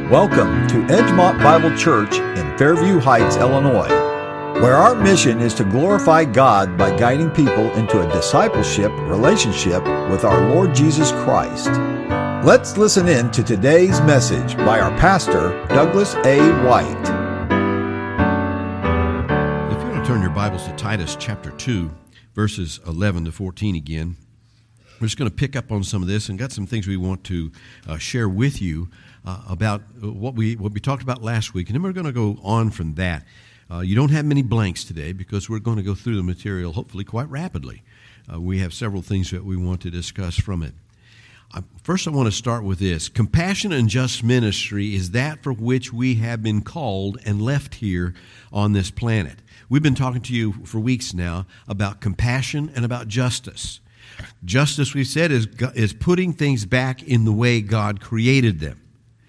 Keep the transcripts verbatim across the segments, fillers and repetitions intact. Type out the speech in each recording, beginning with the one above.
Welcome to Edgemont Bible Church in Fairview Heights, Illinois, where our mission is to glorify God by guiding people into a discipleship relationship with our Lord Jesus Christ. Let's listen in to today's message by our pastor, Douglas A. White. If you want to turn your Bibles to Titus chapter two, verses eleven to fourteen again, we're just going to pick up on some of this and got some things we want to uh, share with you uh, about what we what we talked about last week, and then we're going to go on from that. Uh, you don't have many blanks today because we're going to go through the material hopefully quite rapidly. Uh, we have several things that we want to discuss from it. Uh, first, I want to start with this. Compassion and just ministry is that for which we have been called and left here on this planet. We've been talking to you for weeks now about compassion and about justice. Justice, we've said, is, is putting things back in the way God created them.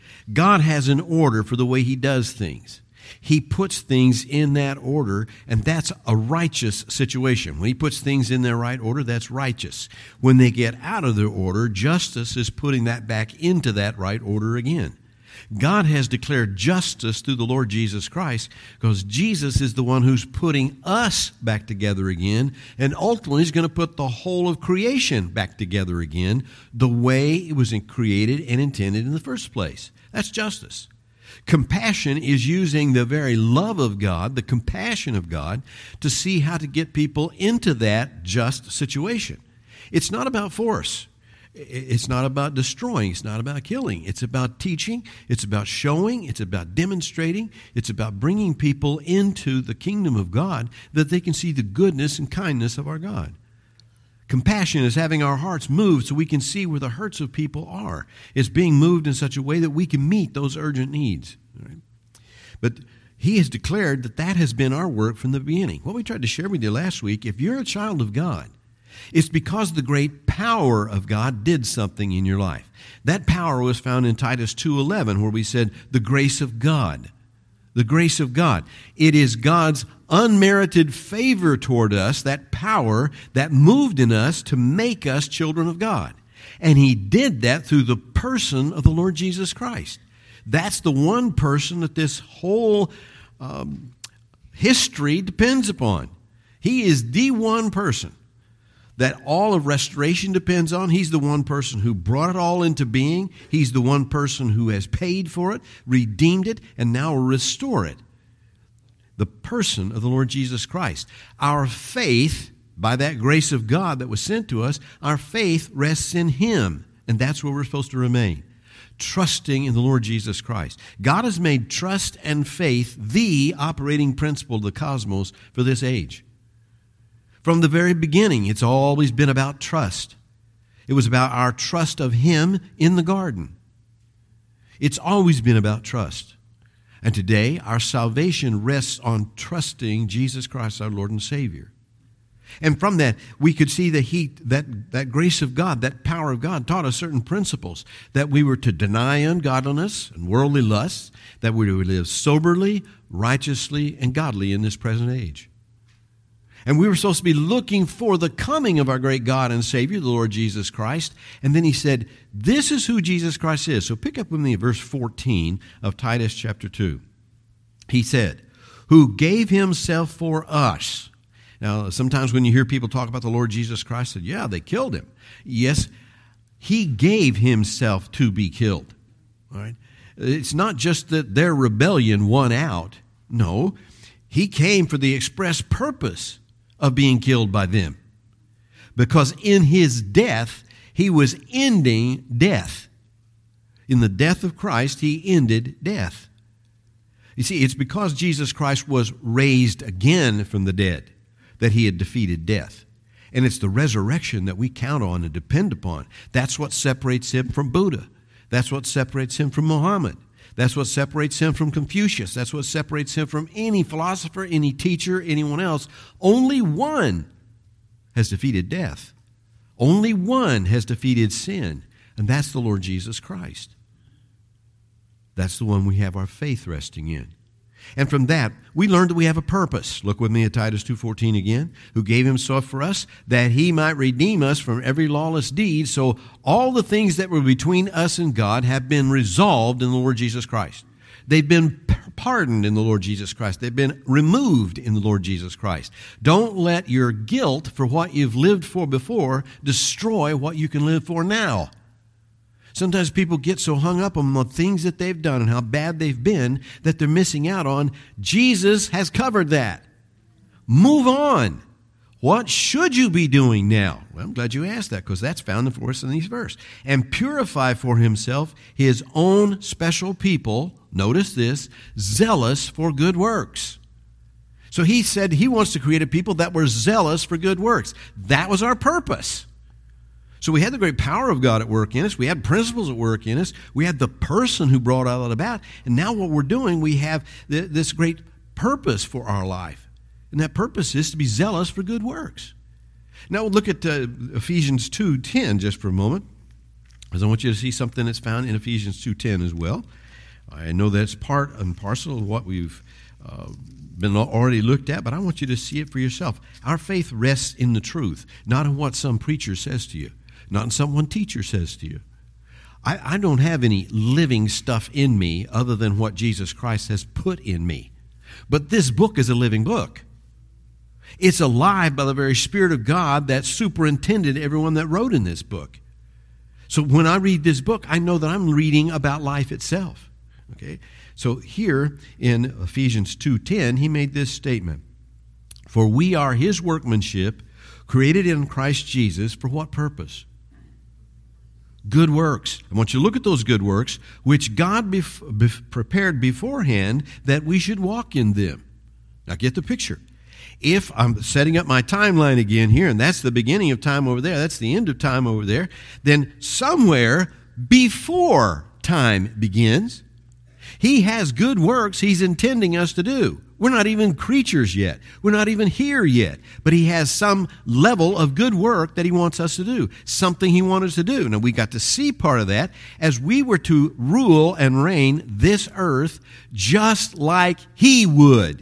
God has an order for the way He does things. He puts things in that order, and that's a righteous situation. When He puts things in their right order, that's righteous. When they get out of their order, justice is putting that back into that right order again. God has declared justice through the Lord Jesus Christ because Jesus is the one who's putting us back together again, and ultimately is going to put the whole of creation back together again the way it was created and intended in the first place. That's justice. Compassion is using the very love of God, the compassion of God, to see how to get people into that just situation. It's not about force. It's not about destroying. It's not about killing. It's about teaching. It's about showing. It's about demonstrating. It's about bringing people into the kingdom of God that they can see the goodness and kindness of our God. Compassion is having our hearts moved so we can see where the hurts of people are. It's being moved in such a way that we can meet those urgent needs. Right? But He has declared that that has been our work from the beginning. What we tried to share with you last week, if you're a child of God, it's because the great power of God did something in your life. That power was found in Titus two eleven, where we said, the grace of God. The grace of God. It is God's unmerited favor toward us, that power that moved in us to make us children of God. And He did that through the person of the Lord Jesus Christ. That's the one person that this whole um, history depends upon. He is the one person that all of restoration depends on. He's the one person who brought it all into being. He's the one person who has paid for it, redeemed it, and now will restore it. The person of the Lord Jesus Christ. Our faith, by that grace of God that was sent to us, our faith rests in Him, and that's where we're supposed to remain, trusting in the Lord Jesus Christ. God has made trust and faith the operating principle of the cosmos for this age. From the very beginning, it's always been about trust. It was about our trust of Him in the garden. It's always been about trust. And today, our salvation rests on trusting Jesus Christ, our Lord and Savior. And from that, we could see that he, that, that grace of God, that power of God, taught us certain principles, that we were to deny ungodliness and worldly lusts, that we were to live soberly, righteously, and godly in this present age. And we were supposed to be looking for the coming of our great God and Savior, the Lord Jesus Christ. And then He said, this is who Jesus Christ is. So pick up with me verse fourteen of Titus chapter two. He said, who gave Himself for us. Now, sometimes when you hear people talk about the Lord Jesus Christ, said, yeah, they killed Him. Yes, He gave Himself to be killed. All right? It's not just that their rebellion won out. No, He came for the express purpose of being killed by them. Because in His death, He was ending death. In the death of Christ, He ended death. You see, it's because Jesus Christ was raised again from the dead that He had defeated death. And it's the resurrection that we count on and depend upon. That's what separates Him from Buddha. That's what separates Him from Muhammad. That's what separates Him from Confucius. That's what separates Him from any philosopher, any teacher, anyone else. Only one has defeated death. Only one has defeated sin, and that's the Lord Jesus Christ. That's the one we have our faith resting in. And from that, we learned that we have a purpose. Look with me at Titus two fourteen again. Who gave himself for us, that he might redeem us from every lawless deed. So all the things that were between us and God have been resolved in the Lord Jesus Christ. They've been pardoned in the Lord Jesus Christ. They've been removed in the Lord Jesus Christ. Don't let your guilt for what you've lived for before destroy what you can live for now. Sometimes people get so hung up on the things that they've done and how bad they've been that they're missing out on. Jesus has covered that. Move on. What should you be doing now? Well, I'm glad you asked that, because that's found for us in these verses. And purify for himself his own special people, notice this, zealous for good works. So he said he wants to create a people that were zealous for good works. That was our purpose. So we had the great power of God at work in us. We had principles at work in us. We had the person who brought all that about. And now what we're doing, we have this great purpose for our life. And that purpose is to be zealous for good works. Now we'll look at uh, Ephesians two ten just for a moment, because I want you to see something that's found in Ephesians two ten as well. I know that's part and parcel of what we've uh, been already looked at, but I want you to see it for yourself. Our faith rests in the truth, not in what some preacher says to you, not in some one teacher says to you. I, I don't have any living stuff in me other than what Jesus Christ has put in me. But this book is a living book. It's alive by the very Spirit of God that superintended everyone that wrote in this book. So when I read this book, I know that I'm reading about life itself. Okay? So here in Ephesians two ten, he made this statement. For we are his workmanship, created in Christ Jesus, for what purpose? Good works. I want you to look at those good works, which God bef- bef- prepared beforehand that we should walk in them. Now get the picture. If I'm setting up my timeline again here, and that's the beginning of time over there, that's the end of time over there, then somewhere before time begins, he has good works he's intending us to do. We're not even creatures yet. We're not even here yet. But he has some level of good work that he wants us to do, something he wants us to do. Now, we got to see part of that as we were to rule and reign this earth just like he would.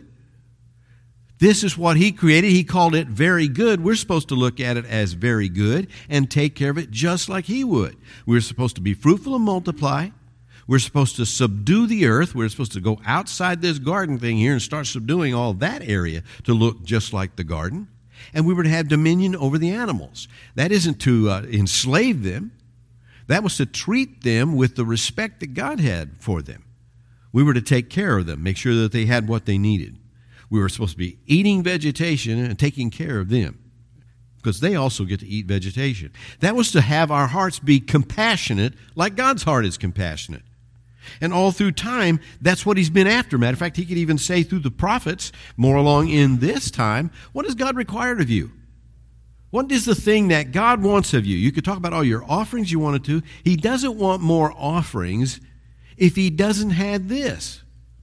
This is what he created. He called it very good. We're supposed to look at it as very good and take care of it just like he would. We're supposed to be fruitful and multiply. We're supposed to subdue the earth. We're supposed to go outside this garden thing here and start subduing all that area to look just like the garden. And we were to have dominion over the animals. That isn't to uh, enslave them. That was to treat them with the respect that God had for them. We were to take care of them, make sure that they had what they needed. We were supposed to be eating vegetation and taking care of them, because they also get to eat vegetation. That was to have our hearts be compassionate like God's heart is compassionate. And all through time, that's what he's been after. Matter of fact, he could even say through the prophets, more along in this time, what does God require of you? What is the thing that God wants of you? You could talk about all your offerings you wanted to. He doesn't want more offerings if he doesn't have this.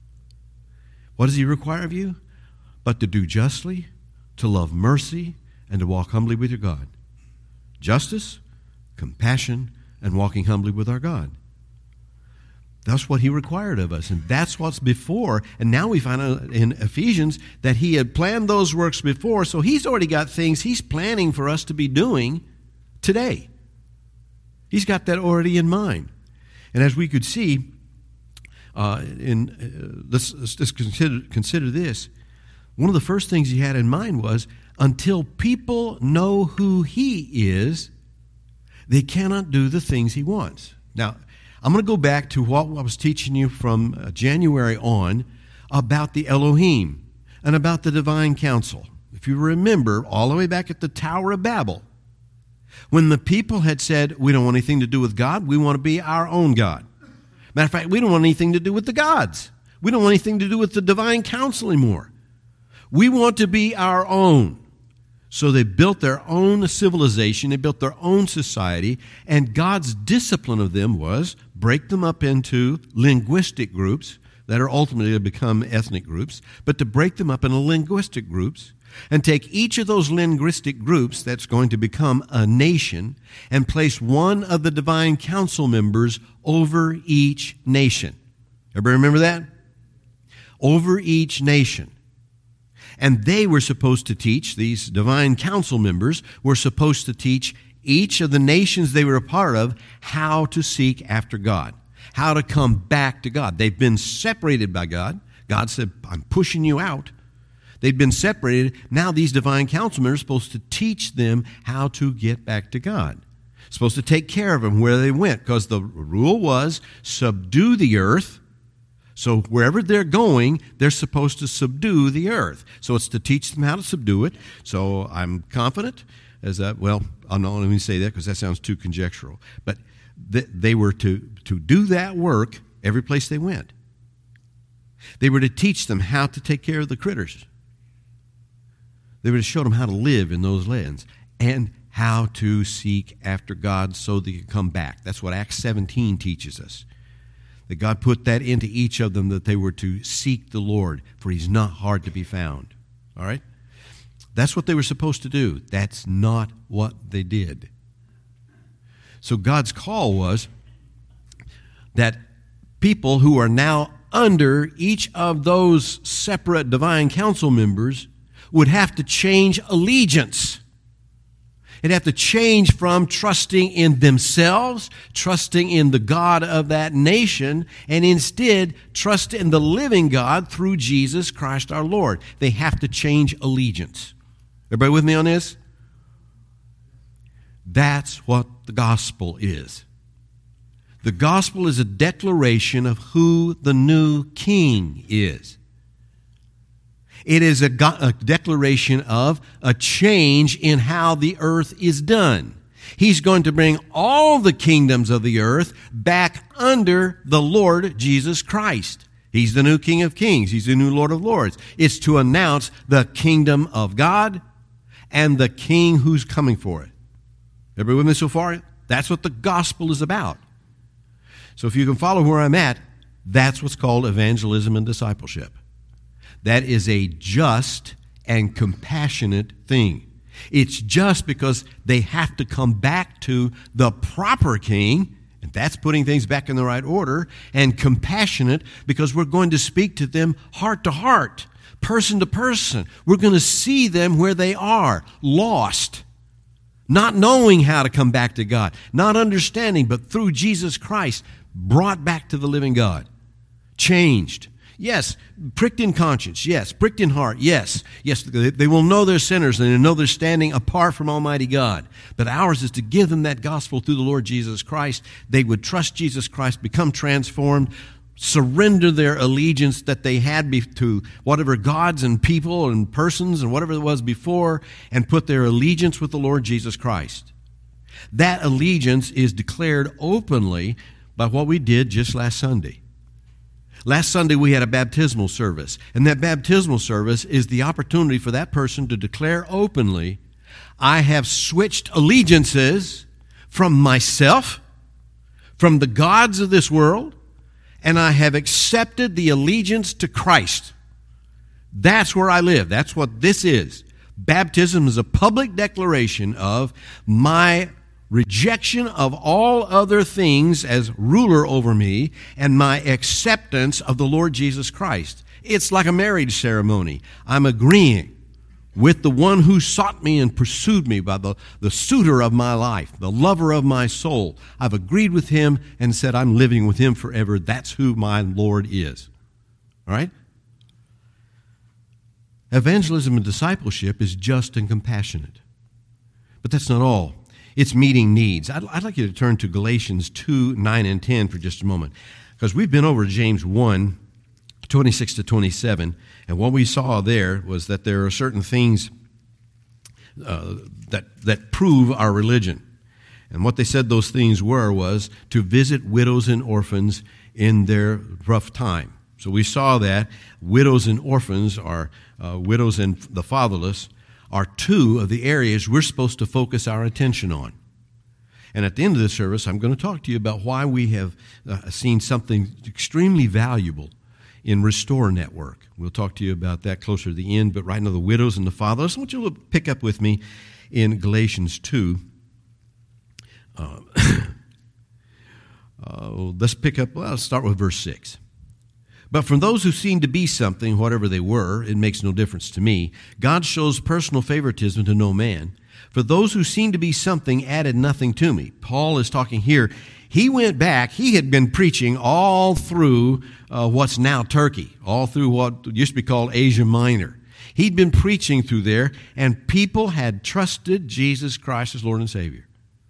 What does he require of you? But to do justly, to love mercy, and to walk humbly with your God. Justice, compassion, and walking humbly with our God. That's what he required of us, and that's what's before. And now we find out in Ephesians that he had planned those works before, so he's already got things he's planning for us to be doing today. He's got that already in mind. And as we could see, uh, in uh, let's, let's just consider, consider this. One of the first things he had in mind was, until people know who he is, they cannot do the things he wants. Now, I'm going to go back to what I was teaching you from uh, January on about the Elohim and about the divine council. If you remember, all the way back at the Tower of Babel, when the people had said, we don't want anything to do with God, we want to be our own God. Matter of fact, we don't want anything to do with the gods. We don't want anything to do with the divine council anymore. We want to be our own. So they built their own civilization, they built their own society, and God's discipline of them was break them up into linguistic groups that are ultimately to become ethnic groups, but to break them up into linguistic groups and take each of those linguistic groups that's going to become a nation and place one of the divine council members over each nation. Everybody remember that? over each nation. And they were supposed to teach, these divine council members were supposed to teach each of the nations they were a part of how to seek after God, how to come back to God. They've been separated by God. God said, I'm pushing you out. They've been separated. Now these divine council members are supposed to teach them how to get back to God. Supposed to take care of them where they went, because the rule was subdue the earth. So wherever they're going, they're supposed to subdue the earth. So it's to teach them how to subdue it. So I'm confident as that, well, I'm not going to say that because that sounds too conjectural. But th- they were to, to do that work every place they went. They were to teach them how to take care of the critters. They were to show them how to live in those lands and how to seek after God so they can come back. That's what Acts seventeen teaches us. That God put that into each of them, that they were to seek the Lord, for he's not hard to be found. All right? That's what they were supposed to do. That's not what they did. So God's call was that people who are now under each of those separate divine council members would have to change allegiance. It'd have to change from trusting in themselves, trusting in the God of that nation, and instead trust in the living God through Jesus Christ our Lord. They have to change allegiance. Everybody with me on this? That's what the gospel is. The gospel is a declaration of who the new king is. It is a, go- a declaration of a change in how the earth is done. He's going to bring all the kingdoms of the earth back under the Lord Jesus Christ. He's the new King of Kings. He's the new Lord of Lords. It's to announce the kingdom of God and the king who's coming for it. Everybody with me so far? That's what the gospel is about. So if you can follow where I'm at, that's what's called evangelism and discipleship. That is a just and compassionate thing. It's just because they have to come back to the proper king, and that's putting things back in the right order, and compassionate because we're going to speak to them heart to heart, person to person. We're going to see them where they are, lost, not knowing how to come back to God, not understanding, but through Jesus Christ, brought back to the living God, changed. Yes, pricked in conscience. Yes, pricked in heart. Yes, yes, they will know they're sinners and they know they're standing apart from Almighty God. But ours is to give them that gospel through the Lord Jesus Christ. They would trust Jesus Christ, become transformed, surrender their allegiance that they had to whatever gods and people and persons and whatever it was before, and put their allegiance with the Lord Jesus Christ. That allegiance is declared openly by what we did just last Sunday. Last Sunday we had a baptismal service, and that baptismal service is the opportunity for that person to declare openly, I have switched allegiances from myself, from the gods of this world, and I have accepted the allegiance to Christ. That's where I live. That's what this is. Baptism is a public declaration of my rejection of all other things as ruler over me and my acceptance of the Lord Jesus Christ. It's like a marriage ceremony. I'm agreeing with the one who sought me and pursued me, by the, the suitor of my life, the lover of my soul. I've agreed with him and said I'm living with him forever. That's who my Lord is. All right? Evangelism and discipleship is just and compassionate. But that's not all. It's meeting needs. I'd, I'd like you to turn to Galatians two, nine, and ten for just a moment, because we've been over James one, twenty-six to twenty-seven, and what we saw there was that there are certain things uh, that, that prove our religion. And what they said those things were was to visit widows and orphans in their rough time. So we saw that widows and orphans, are uh, widows and the fatherless, are two of the areas we're supposed to focus our attention on. And at the end of the service, I'm going to talk to you about why we have uh, seen something extremely valuable in Restore Network. We'll talk to you about that closer to the end, but right now the widows and the fatherless. I want you to pick up with me in Galatians two. Uh, uh, let's pick up, well, let's start with verse six. But from those who seem to be something, whatever they were, it makes no difference to me. God shows personal favoritism to no man. For those who seem to be something added nothing to me. Paul is talking here. He went back. He had been preaching all through uh, what's now Turkey, all through what used to be called Asia Minor. He'd been preaching through there, and people had trusted Jesus Christ as Lord and Savior.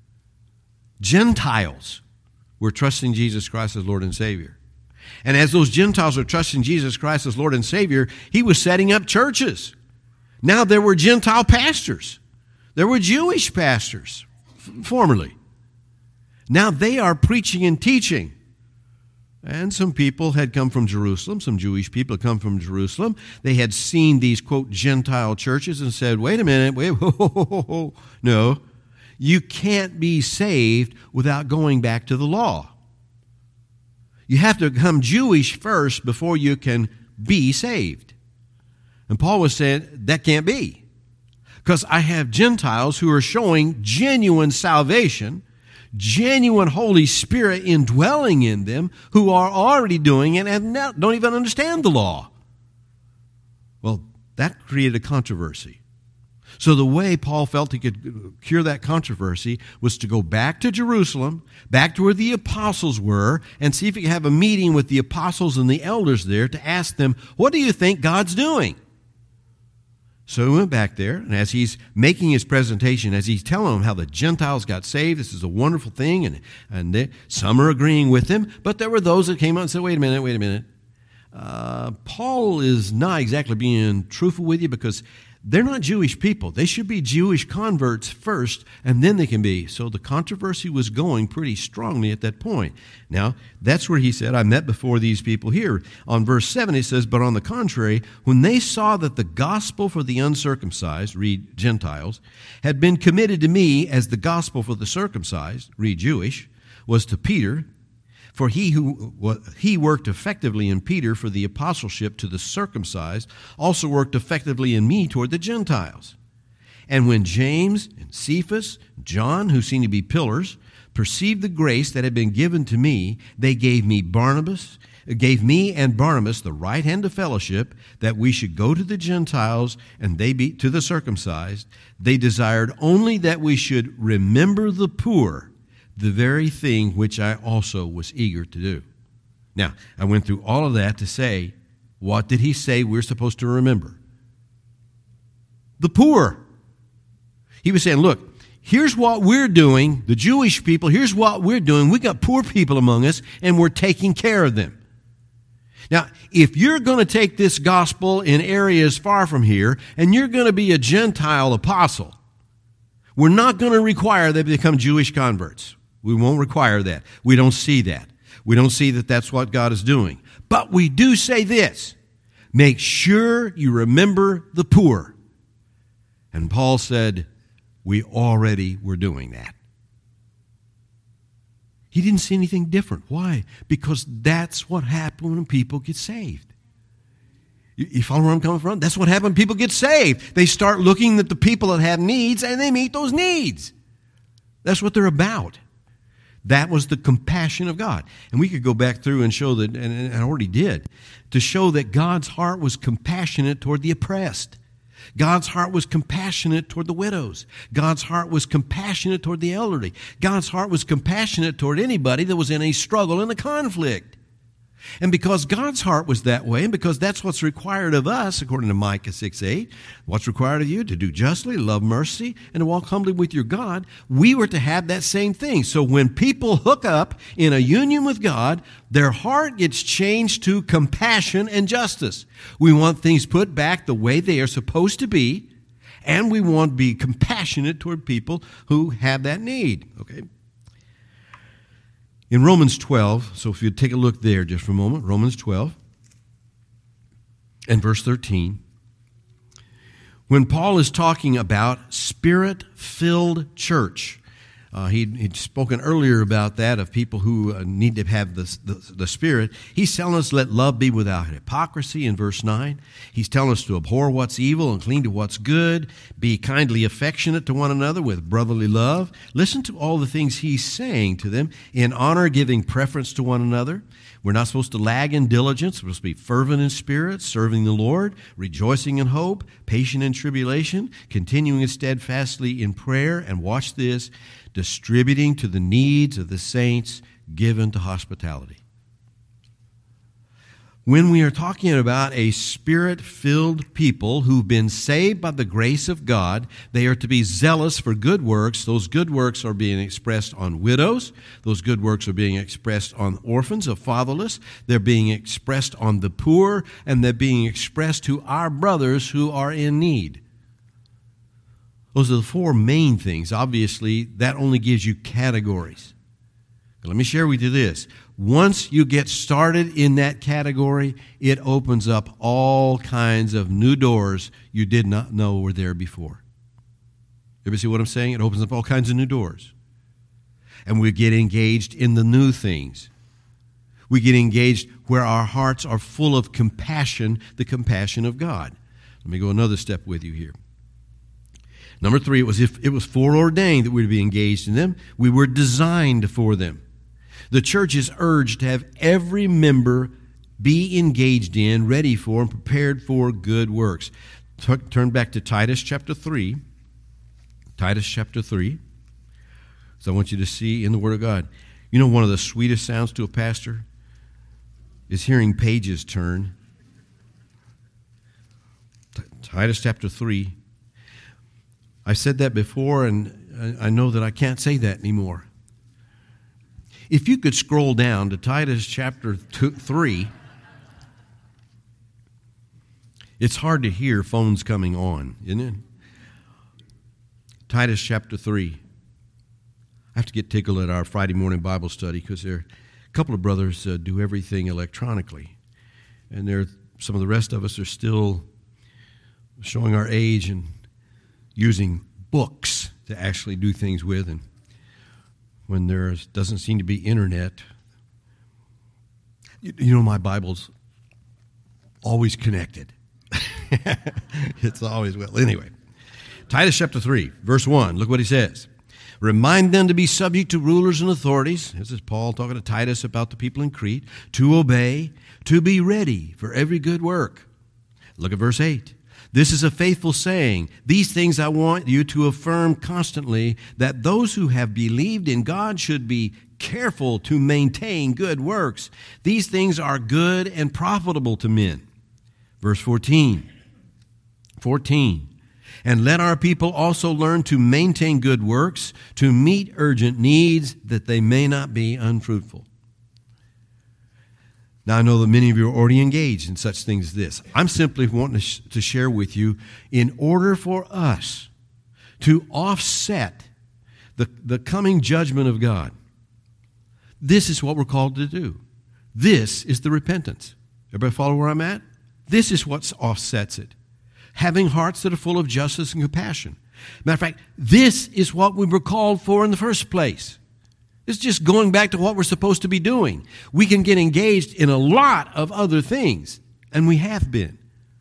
Gentiles were trusting Jesus Christ as Lord and Savior. And as those Gentiles were trusting Jesus Christ as Lord and Savior, he was setting up churches. Now there were Gentile pastors. There were Jewish pastors, f- formerly. Now they are preaching and teaching. And some people had come from Jerusalem. Some Jewish people had come from Jerusalem. They had seen these, quote, Gentile churches and said, wait a minute, wait, ho, ho, ho, ho. No, you can't be saved without going back to the law. You have to become Jewish first before you can be saved. And Paul was saying, that can't be. Because I have Gentiles who are showing genuine salvation, genuine Holy Spirit indwelling in them, who are already doing it and don't even understand the law. Well, that created a controversy. So the way Paul felt he could cure that controversy was to go back to Jerusalem, back to where the apostles were, and see if he could have a meeting with the apostles and the elders there to ask them, what do you think God's doing? So he went back there, and as he's making his presentation, as he's telling them how the Gentiles got saved, this is a wonderful thing, and, and they, some are agreeing with him, but there were those that came out and said, wait a minute, wait a minute. Uh, Paul is not exactly being truthful with you because they're not Jewish people. They should be Jewish converts first, and then they can be. So the controversy was going pretty strongly at that point. Now, that's where he said, I met before these people here. On verse seven, he says, but on the contrary, when they saw that the gospel for the uncircumcised, read Gentiles, had been committed to me as the gospel for the circumcised, read Jewish, was to Peter, for he who he worked effectively in Peter for the apostleship to the circumcised also worked effectively in me toward the Gentiles. And when James and Cephas, John, who seemed to be pillars, perceived the grace that had been given to me, they gave me Barnabas, gave me and Barnabas the right hand of fellowship, that we should go to the Gentiles and they be to the circumcised. They desired only that we should remember the poor, the very thing which I also was eager to do. Now, I went through all of that to say, what did he say we're supposed to remember? The poor. He was saying, look, here's what we're doing, the Jewish people, here's what we're doing. We got poor people among us, and we're taking care of them. Now, if you're going to take this gospel in areas far from here, and you're going to be a Gentile apostle, we're not going to require them to become Jewish converts. We won't require that. We don't see that. We don't see that that's what God is doing. But we do say this, make sure you remember the poor. And Paul said, we already were doing that. He didn't see anything different. Why? Because that's what happens when people get saved. You follow where I'm coming from? That's what happens when people get saved. They start looking at the people that have needs, and they meet those needs. That's what they're about. That was the compassion of God. And we could go back through and show that, and I already did, to show that God's heart was compassionate toward the oppressed. God's heart was compassionate toward the widows. God's heart was compassionate toward the elderly. God's heart was compassionate toward anybody that was in a struggle and a conflict. And because God's heart was that way, and because that's what's required of us, according to Micah six eight, what's required of you? To do justly, love mercy, and to walk humbly with your God, we were to have that same thing. So when people hook up in a union with God, their heart gets changed to compassion and justice. We want things put back the way they are supposed to be, and we want to be compassionate toward people who have that need. Okay. In Romans twelve, so if you take a look there just for a moment, Romans twelve and verse thirteen, when Paul is talking about spirit-filled church, uh, he'd, he'd spoken earlier about that, of people who uh, need to have the, the, the Spirit. He's telling us, let love be without hypocrisy in verse nine. He's telling us to abhor what's evil and cling to what's good, be kindly affectionate to one another with brotherly love. Listen to all the things he's saying to them. In honor, giving preference to one another, We're not supposed to lag in diligence. We're supposed to be fervent in spirit, serving the Lord, rejoicing in hope, patient in tribulation, continuing steadfastly in prayer, and watch this, distributing to the needs of the saints, given to hospitality. When we are talking about a Spirit-filled people who've been saved by the grace of God, they are to be zealous for good works. Those good works are being expressed on widows. Those good works are being expressed on orphans or fatherless. They're being expressed on the poor, and they're being expressed to our brothers who are in need. Those are the four main things. Obviously, that only gives you categories. But let me share with you this. Once you get started in that category, it opens up all kinds of new doors you did not know were there before. Everybody see what I'm saying? It opens up all kinds of new doors. And we get engaged in the new things. We get engaged where our hearts are full of compassion, the compassion of God. Let me go another step with you here. Number three, it was if it was foreordained that we would be engaged in them. We were designed for them. The church is urged to have every member be engaged in, ready for, and prepared for good works. T- turn back to Titus chapter three. Titus chapter three. So I want you to see in the Word of God. You know, one of the sweetest sounds to a pastor is hearing pages turn. T- Titus chapter three. I said that before, and I know that I can't say that anymore. If you could scroll down to Titus chapter two, three, it's hard to hear phones coming on, isn't it? Titus chapter three. I have to get tickled at our Friday morning Bible study because there are a couple of brothers uh, do everything electronically. And there, some of the rest of us are still showing our age and using books to actually do things with. And when there doesn't seem to be internet, you, you know, my Bible's always connected. It's always, well, anyway. Titus chapter three, verse one, look what he says. Remind them to be subject to rulers and authorities. This is Paul talking to Titus about the people in Crete. To obey, to be ready for every good work. Look at verse eight. This is a faithful saying. These things I want you to affirm constantly, that those who have believed in God should be careful to maintain good works. These things are good and profitable to men. Verse fourteen. fourteen. And let our people also learn to maintain good works, to meet urgent needs, that they may not be unfruitful. Now, I know that many of you are already engaged in such things as this. I'm simply wanting to, sh- to share with you, in order for us to offset the, the coming judgment of God, this is what we're called to do. This is the repentance. Everybody follow where I'm at? This is what offsets it. Having hearts that are full of justice and compassion. Matter of fact, this is what we were called for in the first place. It's just going back to what we're supposed to be doing. We can get engaged in a lot of other things, and we have been.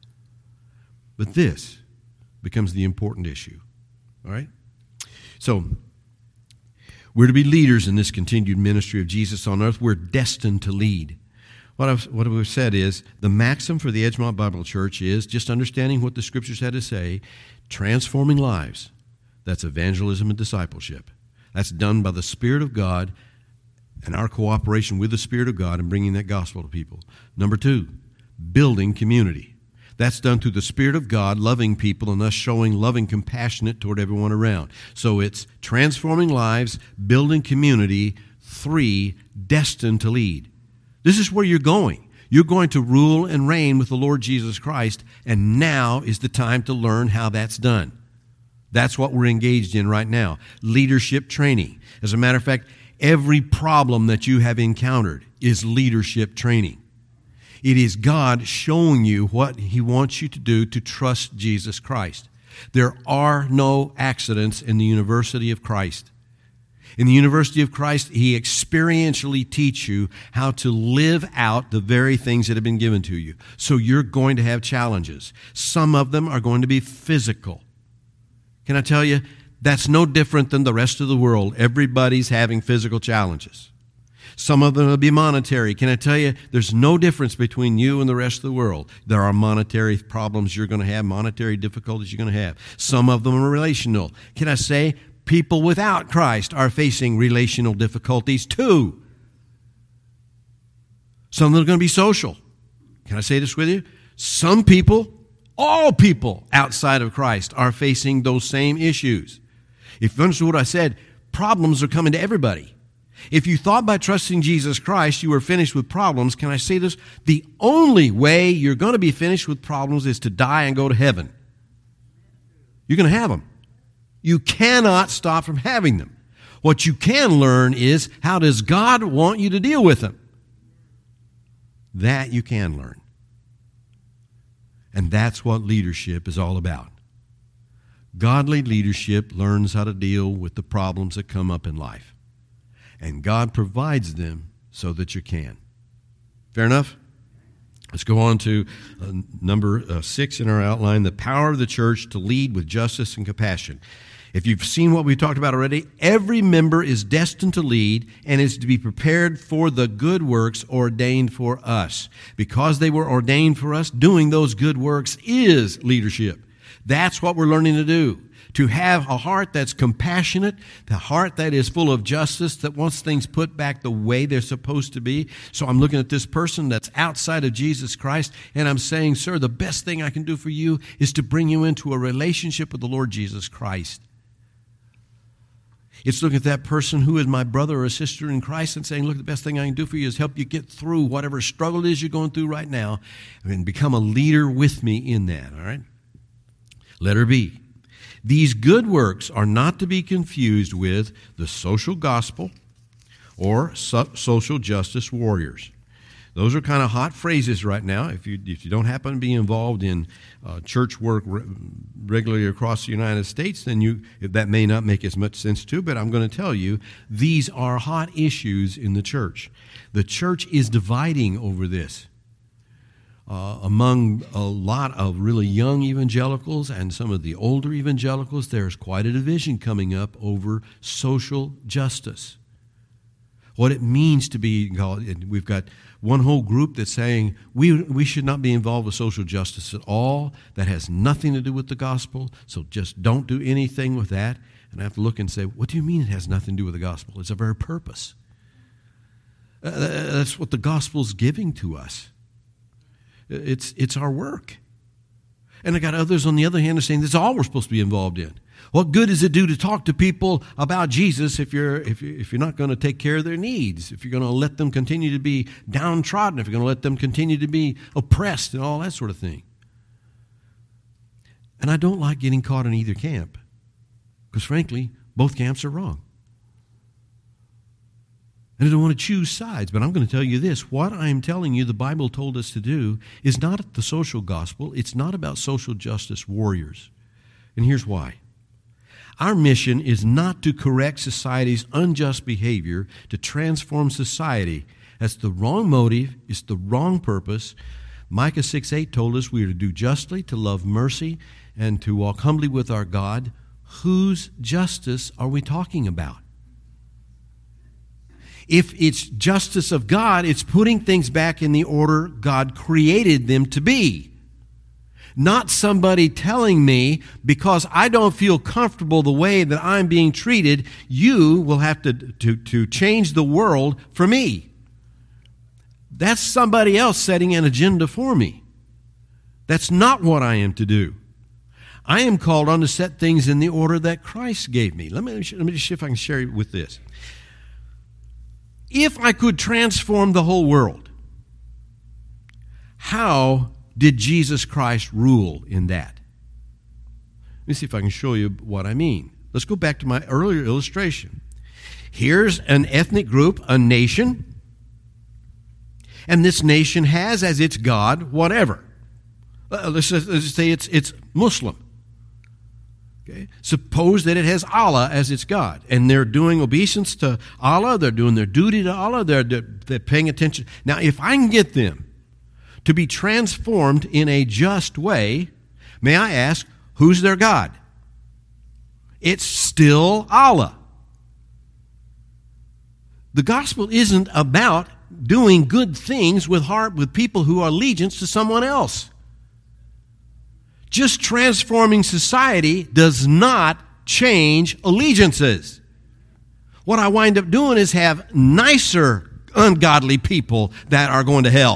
But this becomes the important issue. All right? So, we're to be leaders in this continued ministry of Jesus on earth. We're destined to lead. What I've, what we've said is, the maxim for the Edgemont Bible Church is just understanding what the Scriptures had to say, transforming lives. That's evangelism and discipleship. That's done by the Spirit of God and our cooperation with the Spirit of God in bringing that gospel to people. Number two, building community. That's done through the Spirit of God, loving people, and us showing loving, compassionate toward everyone around. So it's transforming lives, building community. Three, destined to lead. This is where you're going. You're going to rule and reign with the Lord Jesus Christ, and now is the time to learn how that's done. That's what we're engaged in right now. Leadership training. As a matter of fact, every problem that you have encountered is leadership training. It is God showing you what He wants you to do to trust Jesus Christ. There are no accidents in the University of Christ. In the University of Christ, He experientially teaches you how to live out the very things that have been given to you. So you're going to have challenges. Some of them are going to be physical. Can I tell you, that's no different than the rest of the world. Everybody's having physical challenges. Some of them will be monetary. Can I tell you, there's no difference between you and the rest of the world. There are monetary problems you're going to have, monetary difficulties you're going to have. Some of them are relational. Can I say, people without Christ are facing relational difficulties too. Some of them are going to be social. Can I say this with you? Some people, all people outside of Christ are facing those same issues. If you understand what I said, problems are coming to everybody. If you thought by trusting Jesus Christ you were finished with problems, can I say this? The only way you're going to be finished with problems is to die and go to heaven. You're going to have them. You cannot stop from having them. What you can learn is, how does God want you to deal with them? That you can learn. And that's what leadership is all about. Godly leadership learns how to deal with the problems that come up in life. And God provides them so that you can. Fair enough? Let's go on to uh, number uh, six in our outline, the power of the church to lead with justice and compassion. If you've seen what we've talked about already, every member is destined to lead and is to be prepared for the good works ordained for us. Because they were ordained for us, doing those good works is leadership. That's what we're learning to do. To have a heart that's compassionate, the heart that is full of justice, that wants things put back the way they're supposed to be. So I'm looking at this person that's outside of Jesus Christ, and I'm saying, sir, the best thing I can do for you is to bring you into a relationship with the Lord Jesus Christ. It's looking at that person who is my brother or sister in Christ and saying, look, the best thing I can do for you is help you get through whatever struggle it is you're going through right now and become a leader with me in that, all right? Letter B. These good works are not to be confused with the social gospel or so- social justice warriors. Those are kind of hot phrases right now. If you if you don't happen to be involved in uh, church work re- regularly across the United States, then you that may not make as much sense to. But I'm going to tell you, these are hot issues in the church. The church is dividing over this. Uh, among a lot of really young evangelicals and some of the older evangelicals, there's quite a division coming up over social justice. What it means to be, we've got one whole group that's saying we we should not be involved with social justice at all. That has nothing to do with the gospel, so just don't do anything with that. And I have to look and say, what do you mean it has nothing to do with the gospel? It's a very purpose. Uh, that's what the gospel's giving to us. It's it's our work. And I got others on the other hand are saying that's all we're supposed to be involved in. What good does it do to talk to people about Jesus if you're if you if you're not going to take care of their needs, if you're going to let them continue to be downtrodden, if you're going to let them continue to be oppressed and all that sort of thing? And I don't like getting caught in either camp, because frankly, both camps are wrong. And I don't want to choose sides, but I'm going to tell you this. What I'm telling you the Bible told us to do is not the social gospel. It's not about social justice warriors. And here's why. Our mission is not to correct society's unjust behavior, to transform society. That's the wrong motive. It's the wrong purpose. Micah six eight told us we are to do justly, to love mercy, and to walk humbly with our God. Whose justice are we talking about? If it's justice of God, it's putting things back in the order God created them to be. Not somebody telling me, because I don't feel comfortable the way that I'm being treated, you will have to, to, to change the world for me. That's somebody else setting an agenda for me. That's not what I am to do. I am called on to set things in the order that Christ gave me. Let me, let me just see if I can share with this. If I could transform the whole world, how did Jesus Christ rule in that? Let me see if I can show you what I mean. Let's go back to my earlier illustration. Here's an ethnic group, a nation, and this nation has as its God whatever. Uh, let's, just, let's just say it's, it's Muslim. Okay. Suppose that it has Allah as its God, and they're doing obeisance to Allah, they're doing their duty to Allah, they're, they're, they're paying attention. Now, if I can get them to be transformed in a just way, may I ask, who's their God? It's still Allah. The gospel isn't about doing good things with heart with people who are allegiance to someone else. Just transforming society does not change allegiances. What I wind up doing is have nicer, ungodly people that are going to hell.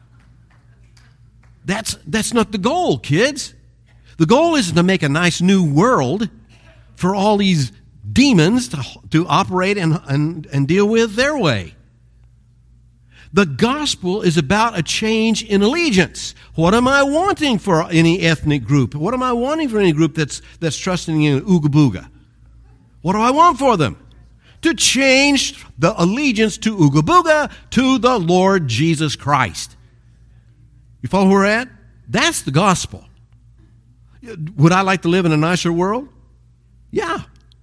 That's, that's not the goal, kids. The goal isn't to make a nice new world for all these demons to, to operate and, and, and deal with their way. The gospel is about a change in allegiance. What am I wanting for any ethnic group? What am I wanting for any group that's, that's trusting in Ooga Booga? What do I want for them? To change the allegiance to Ooga Booga to the Lord Jesus Christ. You follow where we're at? That's the gospel. Would I like to live in a nicer world? Yeah.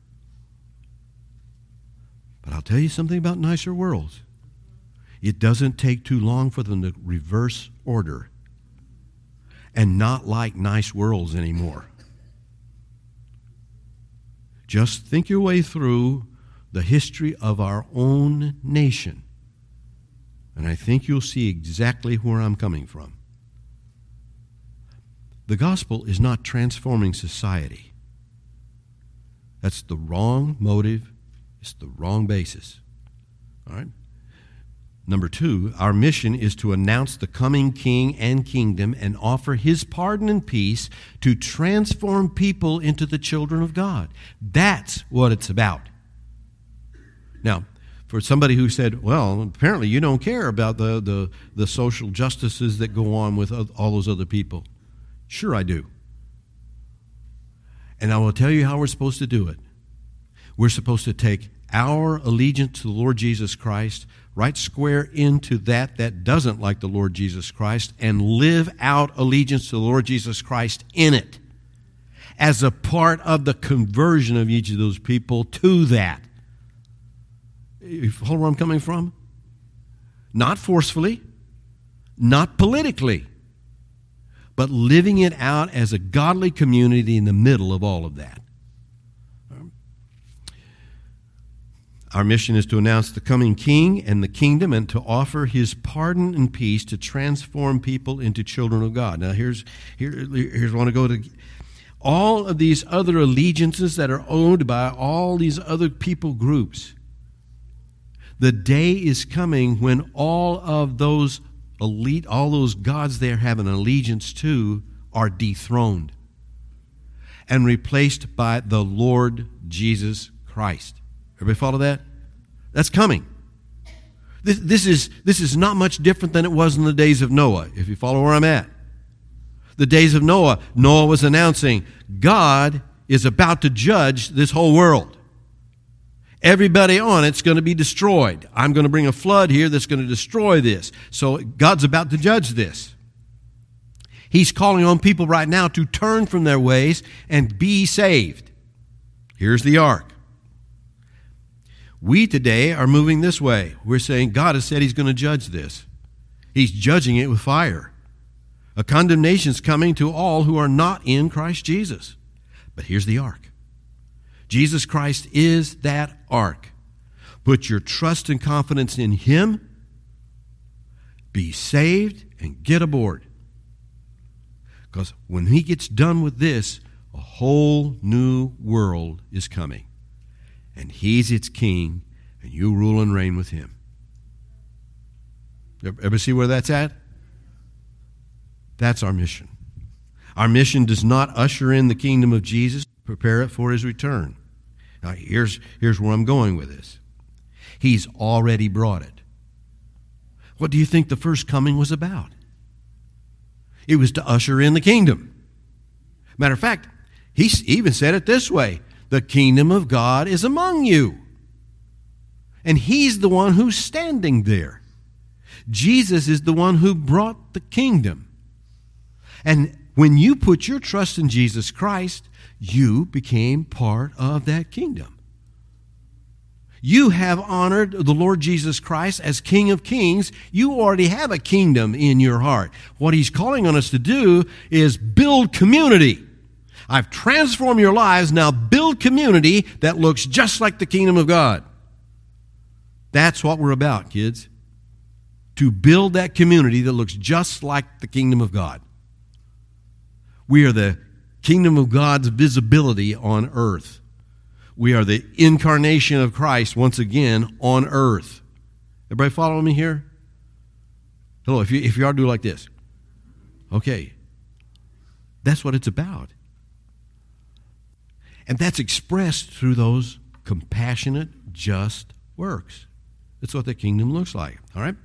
But I'll tell you something about nicer worlds. It doesn't take too long for them to reverse order and not like nice worlds anymore. Just think your way through the history of our own nation, and I think you'll see exactly where I'm coming from. The gospel is not transforming society. That's the wrong motive. It's the wrong basis. All right? Number two, our mission is to announce the coming king and kingdom and offer his pardon and peace to transform people into the children of God. That's what it's about. Now, for somebody who said, well, apparently you don't care about the, the, the social justices that go on with all those other people. Sure I do. And I will tell you how we're supposed to do it. We're supposed to take our allegiance to the Lord Jesus Christ right square into that that doesn't like the Lord Jesus Christ and live out allegiance to the Lord Jesus Christ in it as a part of the conversion of each of those people to that. You follow where I'm coming from? Not forcefully, not politically, but living it out as a godly community in the middle of all of that. Our mission is to announce the coming king and the kingdom and to offer his pardon and peace to transform people into children of God. Now, here's, here, here's I want to go to all of these other allegiances that are owned by all these other people groups. The day is coming when all of those elite, all those gods they have an allegiance to are dethroned and replaced by the Lord Jesus Christ. Everybody follow that? That's coming. This, this, is, this is not much different than it was in the days of Noah, if you follow where I'm at. The days of Noah, Noah was announcing, God is about to judge this whole world. Everybody on it's going to be destroyed. I'm going to bring a flood here that's going to destroy this. So God's about to judge this. He's calling on people right now to turn from their ways and be saved. Here's the ark. We today are moving this way. We're saying God has said he's going to judge this. He's judging it with fire. A condemnation is coming to all who are not in Christ Jesus. But here's the ark. Jesus Christ is that ark. Put your trust and confidence in him. Be saved and get aboard. Because when he gets done with this, a whole new world is coming. And he's its king, and you rule and reign with him. Ever see where that's at? That's our mission. Our mission does not usher in the kingdom of Jesus, prepare it for his return. Now, here's, here's where I'm going with this. He's already brought it. What do you think the first coming was about? It was to usher in the kingdom. Matter of fact, he even said it this way. The kingdom of God is among you. And he's the one who's standing there. Jesus is the one who brought the kingdom. And when you put your trust in Jesus Christ, you became part of that kingdom. You have honored the Lord Jesus Christ as King of Kings. You already have a kingdom in your heart. What he's calling on us to do is build community. I've transformed your lives. Now build community that looks just like the kingdom of God. That's what we're about, kids. To build that community that looks just like the kingdom of God. We are the kingdom of God's visibility on earth. We are the incarnation of Christ once again on earth. Everybody following me here? Hello, if you, if you are, do like this. Okay. That's what it's about. And that's expressed through those compassionate, just works. That's what the kingdom looks like. All right?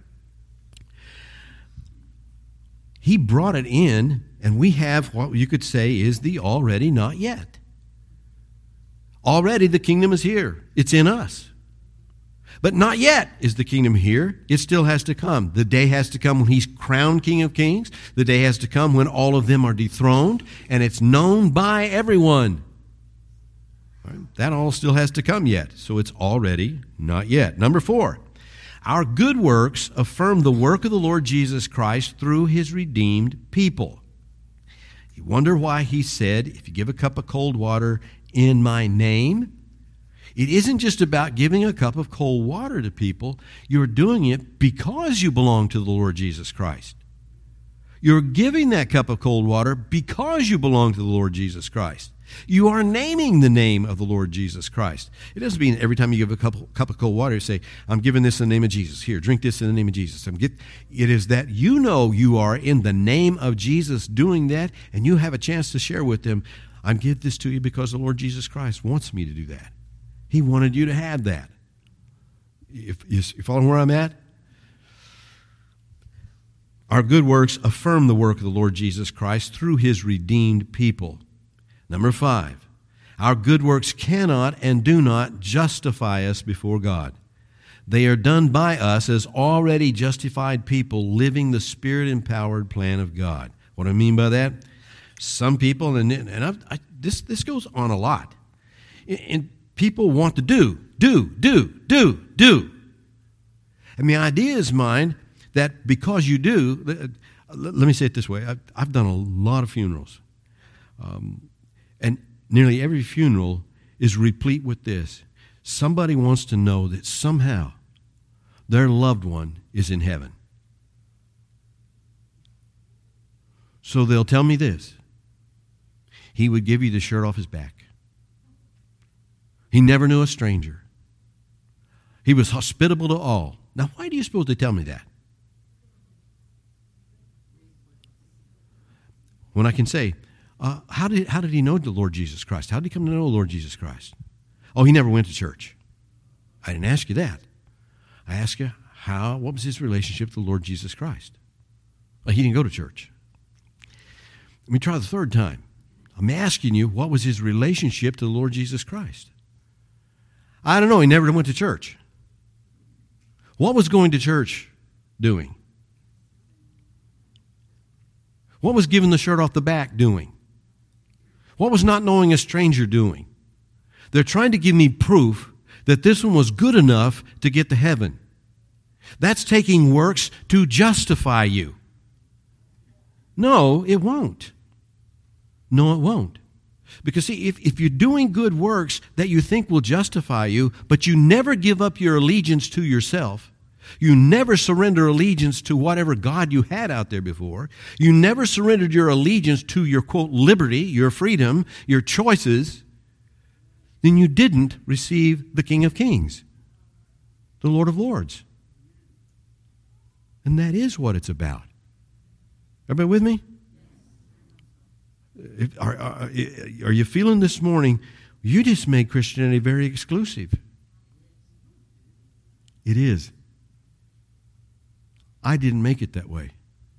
He brought it in, and we have what you could say is the already not yet. Already the kingdom is here. It's in us. But not yet is the kingdom here. It still has to come. The day has to come when he's crowned King of Kings. The day has to come when all of them are dethroned, and it's known by everyone. All right? That all still has to come yet. So it's already not yet. Number four. Our good works affirm the work of the Lord Jesus Christ through his redeemed people. You wonder why he said, if you give a cup of cold water in my name, it isn't just about giving a cup of cold water to people. You're doing it because you belong to the Lord Jesus Christ. You're giving that cup of cold water because you belong to the Lord Jesus Christ. You are naming the name of the Lord Jesus Christ. It doesn't mean every time you give a cup, cup of cold water, you say, I'm giving this in the name of Jesus. Here, drink this in the name of Jesus. I'm get, it is that you know you are in the name of Jesus doing that, and you have a chance to share with them, I'm giving this to you because the Lord Jesus Christ wants me to do that. He wanted you to have that. If you follow where I'm at? Our good works affirm the work of the Lord Jesus Christ through his redeemed people. Number five, our good works cannot and do not justify us before God. They are done by us as already justified people living the Spirit-empowered plan of God. What do I mean by that? Some people, and, and I've, I, this, this goes on a lot, and people want to do, do, do, do, do. And the idea is mine that because you do, let me say it this way, I've, I've done a lot of funerals. Um, And nearly every funeral is replete with this. Somebody wants to know that somehow their loved one is in heaven. So they'll tell me this. He would give you the shirt off his back. He never knew a stranger. He was hospitable to all. Now, why do you suppose they tell me that? When I can say, Uh, how did how did he know the Lord Jesus Christ? How did he come to know the Lord Jesus Christ? Oh, he never went to church. I didn't ask you that. I asked you, how, what was his relationship to the Lord Jesus Christ? Well, he didn't go to church. Let me try the third time. I'm asking you, what was his relationship to the Lord Jesus Christ? I don't know. He never went to church. What was going to church doing? What was giving the shirt off the back doing? What was not knowing a stranger doing? They're trying to give me proof that this one was good enough to get to heaven. That's taking works to justify you. No, it won't. No, it won't. Because see, if, if you're doing good works that you think will justify you, but you never give up your allegiance to yourself, you never surrender allegiance to whatever God you had out there before. You never surrendered your allegiance to your, quote, liberty, your freedom, your choices. Then you didn't receive the King of Kings, the Lord of Lords. And that is what it's about. Everybody with me? Are, are, are you feeling this morning, you just made Christianity very exclusive? It is. I didn't make it that way.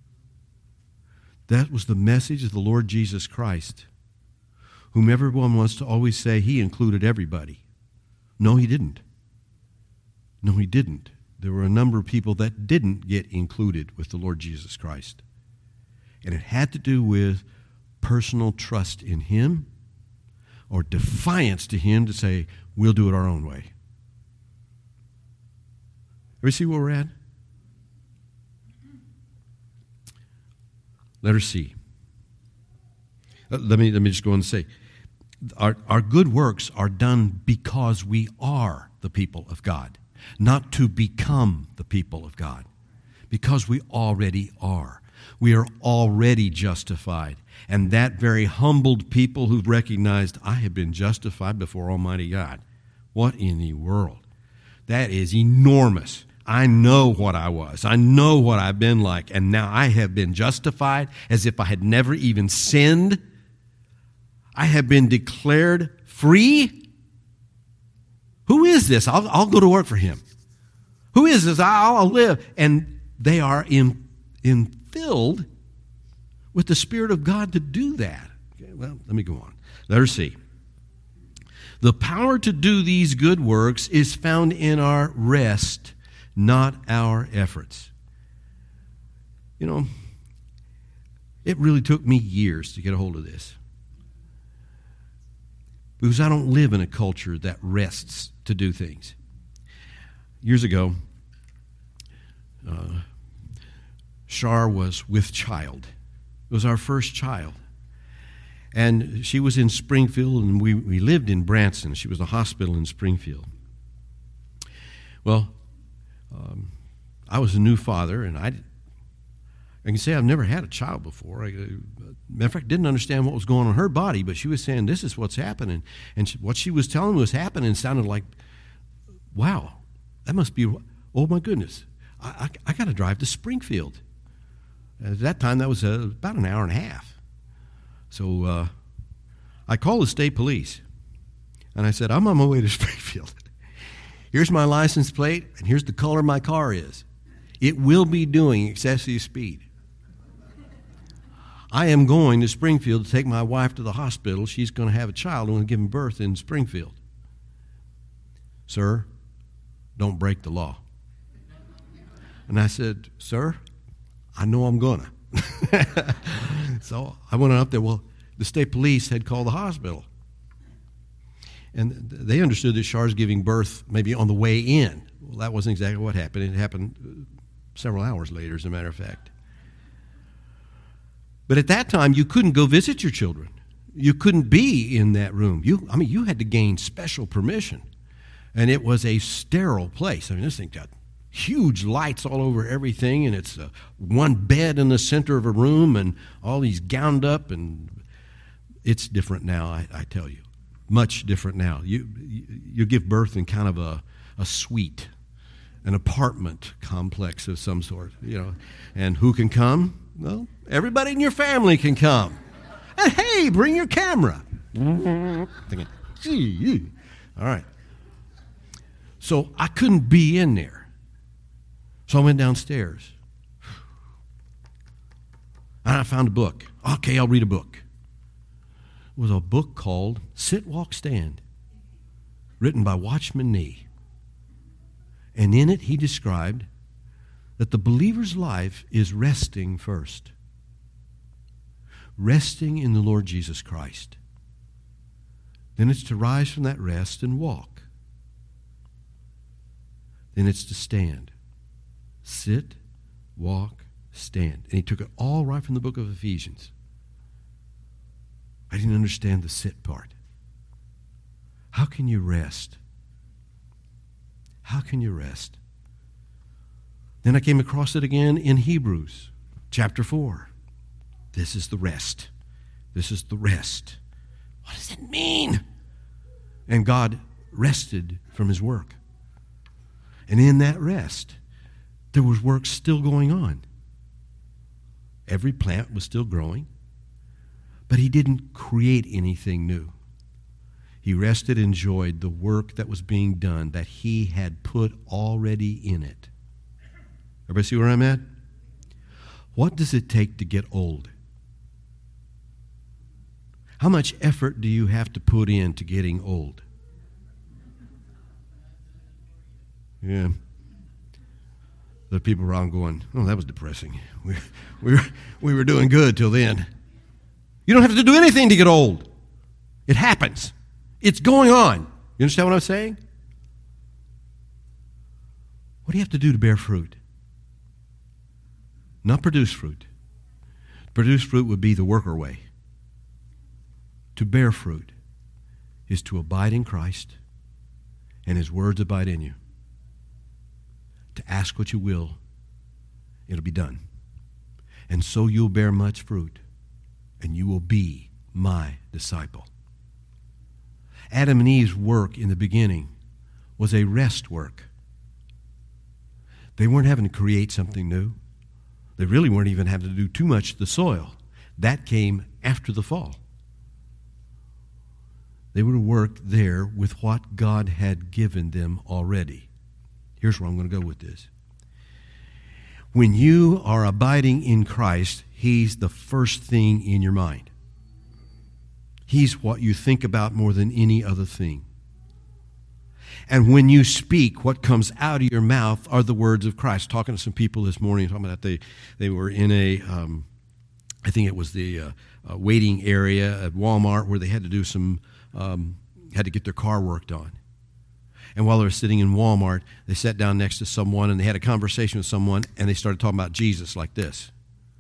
That was the message of the Lord Jesus Christ, whom everyone wants to always say he included everybody. No, he didn't. No, he didn't. There were a number of people that didn't get included with the Lord Jesus Christ. And it had to do with personal trust in him or defiance to him to say, we'll do it our own way. Everybody see where we're at? Letter C. Let me, let me just go on and say, our, our good works are done because we are the people of God. not to become the people of God, because we already are. We are already justified. And that very humbled people who recognized, I have been justified before Almighty God. What in the world? That is enormous. I know what I was. I know what I've been like. And now I have been justified as if I had never even sinned. I have been declared free. Who is this? I'll, I'll go to work for him. Who is this? I'll, I'll live. And they are in, in filled with the Spirit of God to do that. Okay, well, let me go on. Let us see. The power to do these good works is found in our rest, not our efforts. You know, it really took me years to get a hold of this, because I don't live in a culture that rests to do things. Years ago, uh, Shar was with child. It was our first child. And she was in Springfield, and we, we lived in Branson. She was in a hospital in Springfield. Well, um, I was a new father, and I, I can say I've never had a child before. I, uh, matter of fact, didn't understand what was going on in her body, but she was saying, this is what's happening. And she, what she was telling me was happening sounded like, wow, that must be, oh my goodness, I, I, I got to drive to Springfield. At that time, that was uh, about an hour and a half. So uh, I called the state police, and I said, I'm on my way to Springfield. Here's my license plate, and here's the color my car is. It will be doing excessive speed. I am going to Springfield to take my wife to the hospital. She's going to have a child and give him birth in Springfield. Sir, don't break the law. And I said, sir, I know I'm going to. So I went up there. Well, the state police had called the hospital. And they understood that Char's giving birth maybe on the way in. Well, that wasn't exactly what happened. It happened several hours later, as a matter of fact. But at that time, you couldn't go visit your children. You couldn't be in that room. You, I mean, you had to gain special permission. And it was a sterile place. I mean, this thing got huge lights all over everything, and it's uh, one bed in the center of a room, and all these gowned up, and it's different now, I, I tell you. Much different now. You, you you give birth in kind of a, a suite, an apartment complex of some sort, you know. And who can come? Well, everybody in your family can come. And hey, bring your camera. Thinking, gee, all right. So I couldn't be in there. So I went downstairs. And I found a book. Okay, I'll read a book. It was a book called Sit, Walk, Stand, written by Watchman Nee. And in it he described that the believer's life is resting first. Resting in the Lord Jesus Christ. Then it's to rise from that rest and walk. Then it's to stand. Sit, walk, stand. And he took it all right from the book of Ephesians. I didn't understand the sit part. How can you rest? How can you rest? Then I came across it again in Hebrews chapter four. This is the rest. This is the rest. What does it mean? And God rested from his work. And in that rest, there was work still going on. Every plant was still growing, but he didn't create anything new. He rested and enjoyed the work that was being done, that he had put already in it. Everybody see where I'm at? What does it take to get old? How much effort do you have to put in to getting old? Yeah. There are people around going, oh, that was depressing. We, we, were, we were doing good till then. You don't have to do anything to get old. It happens. It's going on. You understand what I'm saying? What do you have to do to bear fruit? Not produce fruit. Produce fruit would be the worker way. To bear fruit is to abide in Christ and his words abide in you. to ask what you will, it'll be done. And so you'll bear much fruit, and you will be my disciple. Adam and Eve's work in the beginning was a rest work. They weren't having to create something new. They really weren't even having to do too much to the soil. That came after the fall. They were to work there with what God had given them already. Here's where I'm going to go with this. When you are abiding in Christ, He's the first thing in your mind. He's what you think about more than any other thing. And when you speak, what comes out of your mouth are the words of Christ. Talking to some people this morning, talking about they they were in a, um, I think it was the uh, uh, waiting area at Walmart where they had to do some, um, had to get their car worked on. And while they were sitting in Walmart, they sat down next to someone and they had a conversation with someone and they started talking about Jesus like this.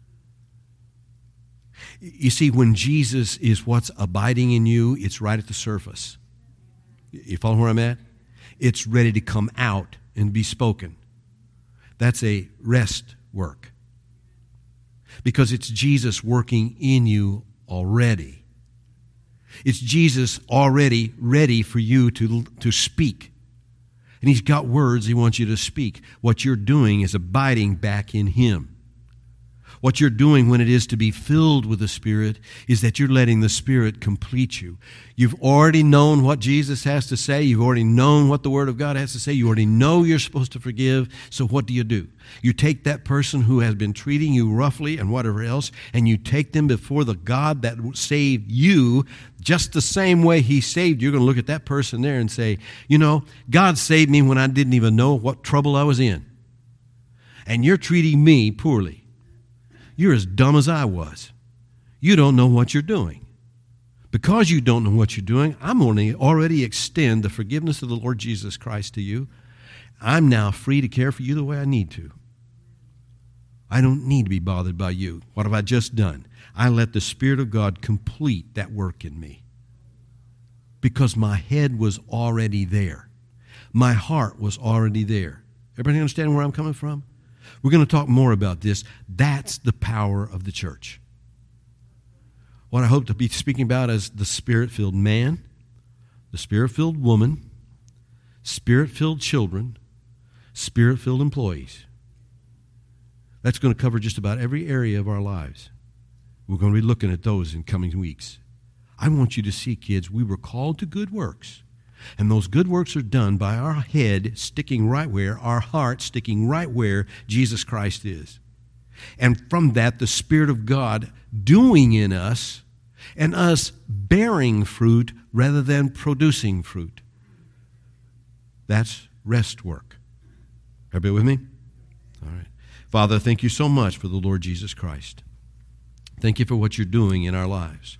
You see, when Jesus is what's abiding in you, it's right at the surface. You follow where I'm at? It's ready to come out and be spoken. That's a rest work. Because it's Jesus working in you already. It's Jesus already ready for you to, to speak. And He's got words He wants you to speak. What you're doing is abiding back in Him. What you're doing when it is to be filled with the Spirit is that you're letting the Spirit complete you. You've already known what Jesus has to say. You've already known what the Word of God has to say. You already know you're supposed to forgive. So what do you do? You take that person who has been treating you roughly and whatever else, and you take them before the God that saved you just the same way He saved you. You're going to look at that person there and say, you know, God saved me when I didn't even know what trouble I was in. And you're treating me poorly. You're as dumb as I was. You don't know what you're doing. Because you don't know what you're doing, I'm going to already extend the forgiveness of the Lord Jesus Christ to you. I'm now free to care for you the way I need to. I don't need to be bothered by you. What have I just done? I let the Spirit of God complete that work in me. Because my head was already there. My heart was already there. Everybody understand where I'm coming from? We're going to talk more about this. That's the power of the church. What I hope to be speaking about is the Spirit-filled man, the Spirit-filled woman, Spirit-filled children, Spirit-filled employees. That's going to cover just about every area of our lives. We're going to be looking at those in coming weeks. I want you to see, kids, we were called to good works. And those good works are done by our head sticking right where, our heart sticking right where Jesus Christ is. And from that, the Spirit of God doing in us and us bearing fruit rather than producing fruit. That's rest work. Everybody with me? All right. Father, thank you so much for the Lord Jesus Christ. Thank you for what you're doing in our lives.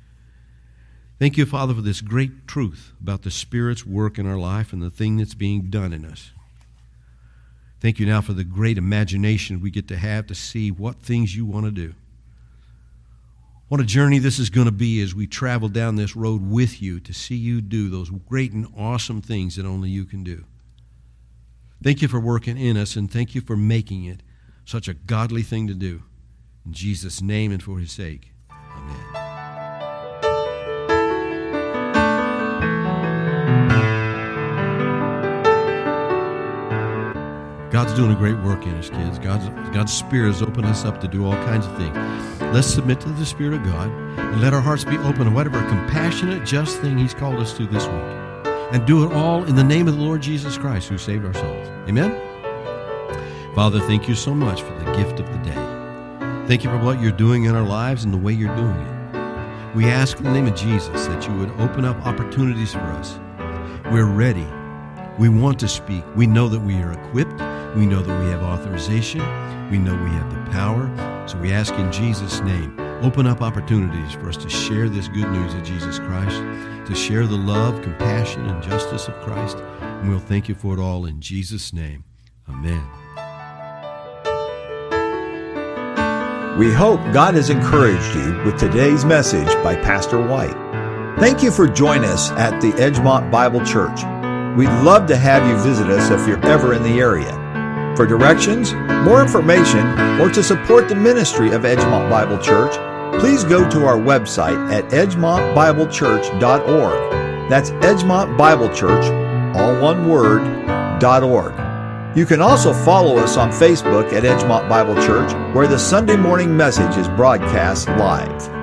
Thank you, Father, for this great truth about the Spirit's work in our life and the thing that's being done in us. Thank you now for the great imagination we get to have to see what things you want to do. What a journey this is going to be as we travel down this road with you to see you do those great and awesome things that only you can do. Thank you for working in us, and thank you for making it such a godly thing to do. In Jesus' name and for His sake, amen. God's doing a great work in us, kids. God's, God's Spirit has opened us up to do all kinds of things. Let's submit to the Spirit of God and let our hearts be open to whatever compassionate, just thing He's called us to this week. And do it all in the name of the Lord Jesus Christ, who saved our souls. Amen? Father, thank you so much for the gift of the day. Thank you for what you're doing in our lives and the way you're doing it. We ask in the name of Jesus that you would open up opportunities for us. We're ready. We want to speak. We know that we are equipped. We know that we have authorization. We know we have the power. So we ask in Jesus' name, open up opportunities for us to share this good news of Jesus Christ, to share the love, compassion, and justice of Christ. And we'll thank you for it all in Jesus' name. Amen. We hope God has encouraged you with today's message by Pastor White. Thank you for joining us at the Edgemont Bible Church. We'd love to have you visit us if you're ever in the area. For directions, more information, or to support the ministry of Edgemont Bible Church, please go to our website at edgemont bible church dot org. That's Edgemont Bible Church, all one word, .org. You can also follow us on Facebook at Edgemont Bible Church, where the Sunday morning message is broadcast live.